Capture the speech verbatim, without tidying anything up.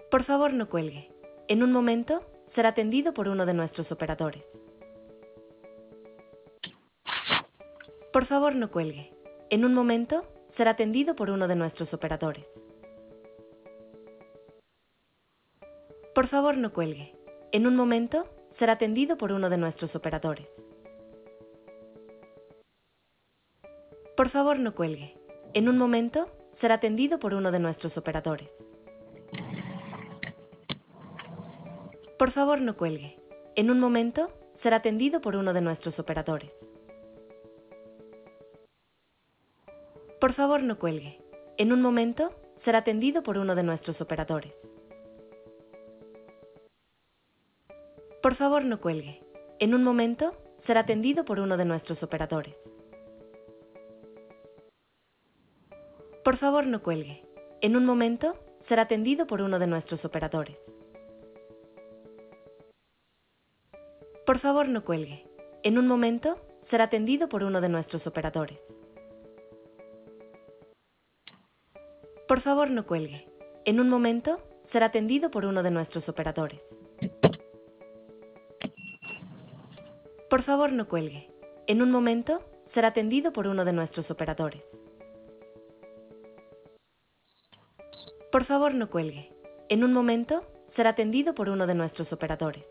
Por favor, no cuelgue. En un momento, será atendido por uno de nuestros operadores. Por favor, no cuelgue. En un momento, será atendido por uno de nuestros operadores. Por favor, no cuelgue. En un momento, será atendido por uno de nuestros operadores. Por favor, no cuelgue. En un momento, será atendido por uno de nuestros operadores. Por favor, no cuelgue. En un momento, será atendido por uno de nuestros operadores. Por favor, no cuelgue. En un momento, será atendido por uno de nuestros operadores. Por favor, no cuelgue. En un momento, será atendido por uno de nuestros operadores. Por favor, no cuelgue. En un momento, será atendido por uno de nuestros operadores. Por favor, no cuelgue. En un momento, será atendido por uno de nuestros operadores. Por favor, no cuelgue. En un momento, será atendido por uno de nuestros operadores. Por favor, no cuelgue. En un momento, será atendido por uno de nuestros operadores. Por favor, no cuelgue. En un momento, será atendido por uno de nuestros operadores.